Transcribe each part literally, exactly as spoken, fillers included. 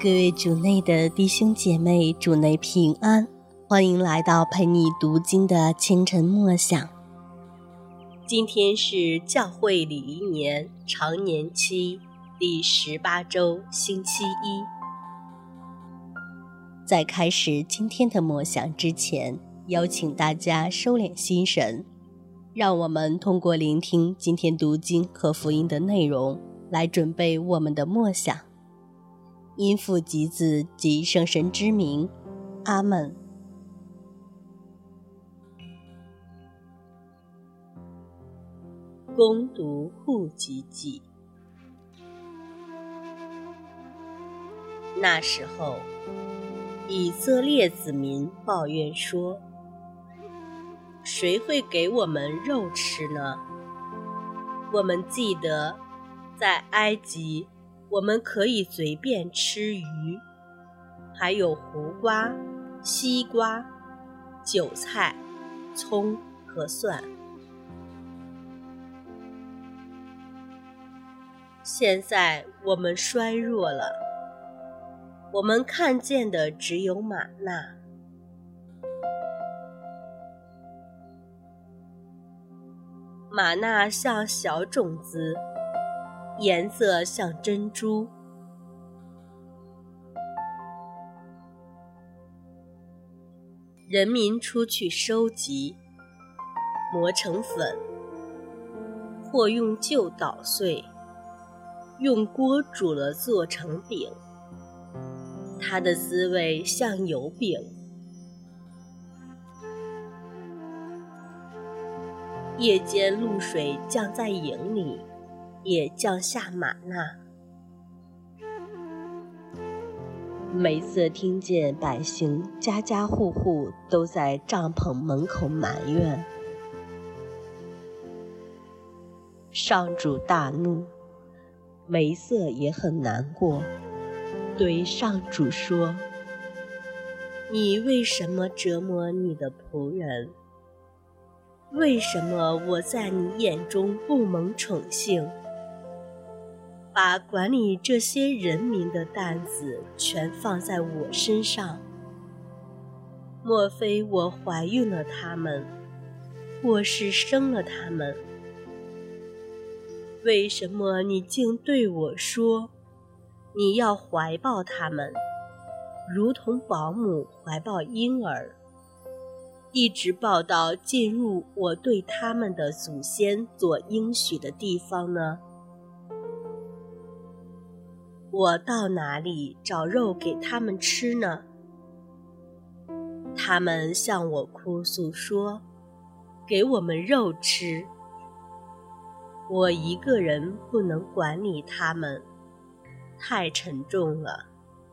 各位主内的弟兄姐妹，主内平安，欢迎来到陪你读经的清晨默想。今天是教会礼仪年常年期第十八周星期一。在开始今天的默想之前，邀请大家收敛心神，让我们通过聆听今天读经和福音的内容，来准备我们的默想。因父及子及圣神之名，阿们。恭读户籍记。那时候，以色列子民抱怨说：谁会给我们肉吃呢？我们记得在埃及，我们可以随便吃鱼，还有胡瓜、西瓜、韭菜、葱和蒜。现在我们衰弱了，我们看见的只有玛纳。玛纳像小种子，颜色像珍珠。人民出去收集，磨成粉，或用臼捣碎，用锅煮了做成饼。它的滋味像油饼。夜间露水降在营里，也降下玛纳。梅瑟听见百姓家家户户都在帐篷门口埋怨，上主大怒，梅瑟也很难过，对上主说：你为什么折磨你的仆人？为什么我在你眼中不蒙宠幸？把管理这些人民的担子全放在我身上。莫非我怀孕了他们，或是生了他们？为什么你竟对我说，你要怀抱他们，如同保姆怀抱婴儿，一直抱到进入我对他们的祖先所应许的地方呢？我到哪里找肉给他们吃呢？他们向我哭诉说：给我们肉吃。我一个人不能管理他们，太沉重了。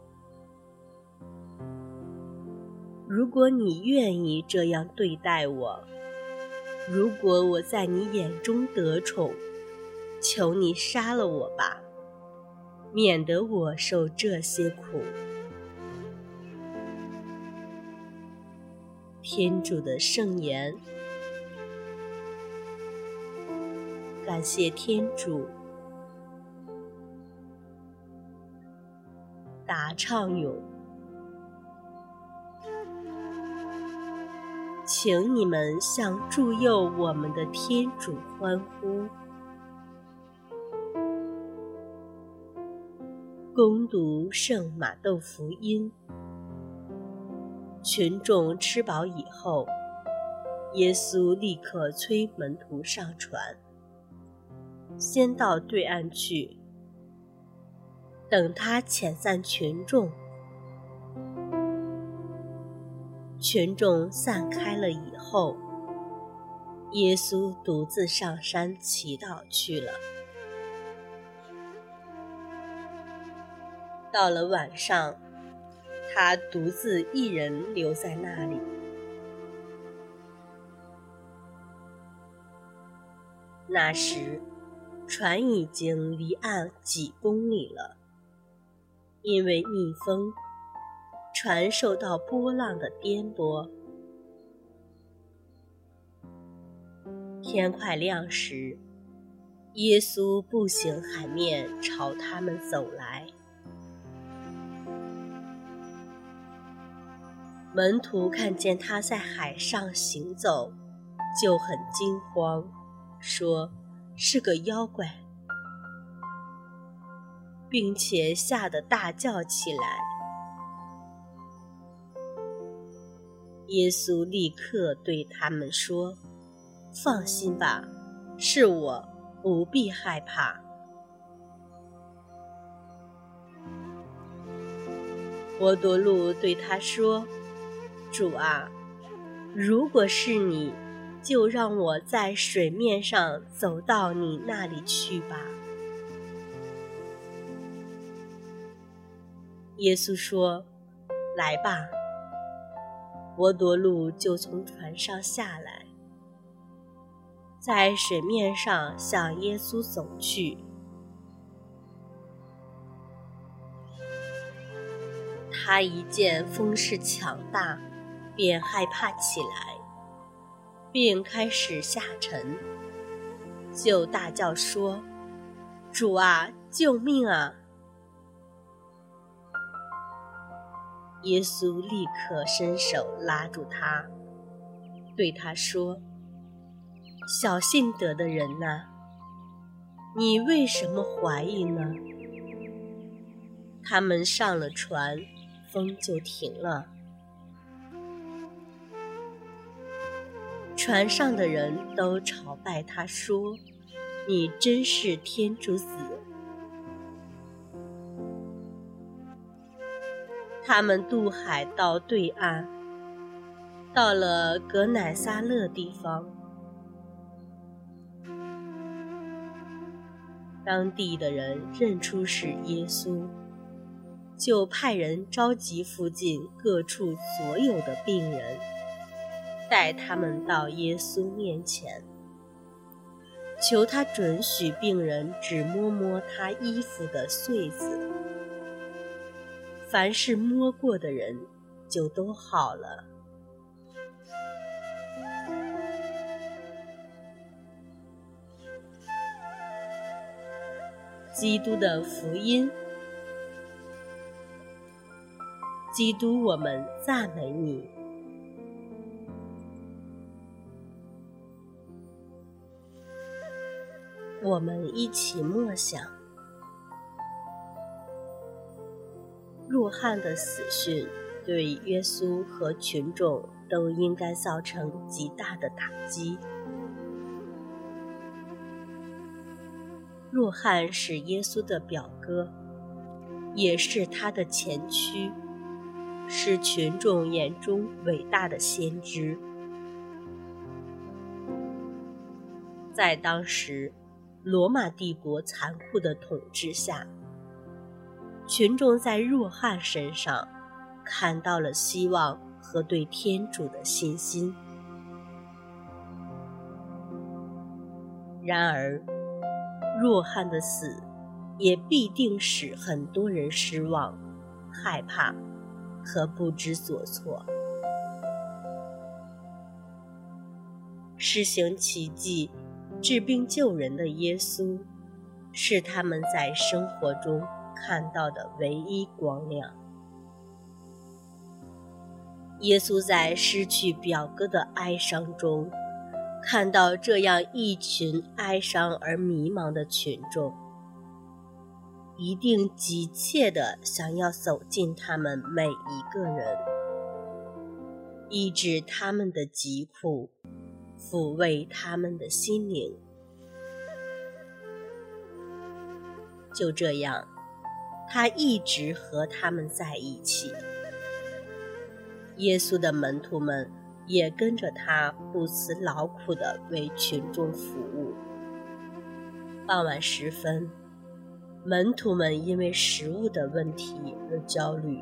如果你愿意这样对待我，如果我在你眼中得宠，求你杀了我吧，免得我受这些苦。天主的圣言。感谢天主。答唱咏。请你们向助佑我们的天主欢呼。恭读圣马窦福音。群众吃饱以后，耶稣立刻催门徒上船，先到对岸去。等他遣散群众，群众散开了以后，耶稣独自上山祈祷去了。到了晚上，他独自一人留在那里。那时，船已经离岸几公里了，因为逆风，船受到波浪的颠簸。天快亮时，耶稣步行海面朝他们走来。 门徒看见他在海上行走，就很惊慌，说是个妖怪，并且吓得大叫起来。耶稣立刻对他们说：放心吧，是我，不必害怕。伯多禄对他说：主啊，如果是你，就让我在水面上走到你那里去吧。耶稣说：来吧。伯多禄就从船上下来，在水面上向耶稣走去。他一见风势强大，便害怕起来，并开始下沉，就大叫说：主啊，救命啊！耶稣立刻伸手拉住他，对他说：小信德的人哪，你为什么怀疑呢？他们上了船，风就停了。船上的人都朝拜他说：你真是天主子。他们渡海到对岸，到了革乃撒勒地方。当地的人认出是耶稣，就派人召集附近各处所有的病人，带他们到耶稣面前，求他准许病人只摸摸他衣服的穗子。凡是摸过的人，就都好了。基督的福音。基督，我们赞美你。我们一起默想。若翰的死讯对耶稣和群众都应该造成极大的打击。若翰是耶稣的表哥，也是他的前驱，是群众眼中伟大的先知。在当时罗马帝国残酷的统治下，群众在若翰身上看到了希望和对天主的信心。然而，若翰的死也必定使很多人失望、害怕和不知所措。施行奇迹、治病救人的耶稣，是他们在生活中看到的唯一光亮。耶稣在失去表哥的哀伤中，看到这样一群哀伤而迷茫的群众，一定急切地想要走进他们每一个人，医治他们的疾苦，抚慰他们的心灵。就这样，他一直和他们在一起。耶稣的门徒们也跟着他不辞劳苦地为群众服务。傍晚时分，门徒们因为食物的问题而焦虑。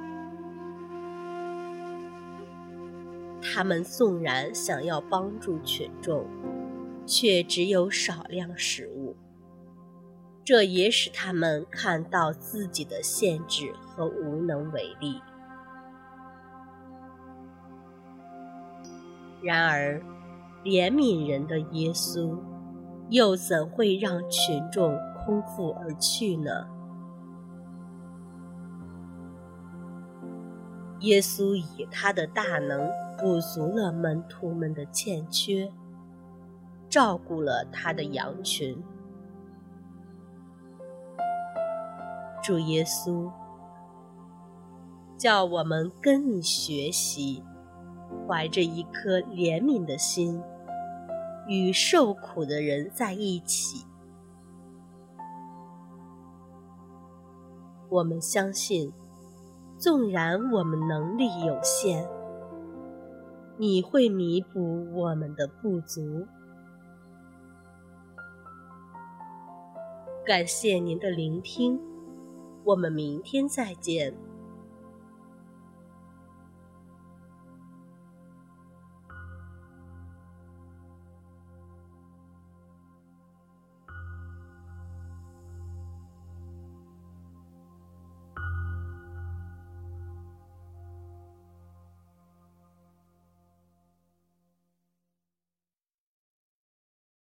他们纵然想要帮助群众，却只有少量食物，这也使他们看到自己的限制和无能为力。然而，怜悯人的耶稣，又怎会让群众空腹而去呢？ 耶稣以他的大能补足了门徒们的欠缺，照顾了他的羊群。主耶稣，叫我们跟你学习，怀着一颗怜悯的心，与受苦的人在一起。我们相信，纵然我们能力有限，你会弥补我们的不足。感谢您的聆听，我们明天再见。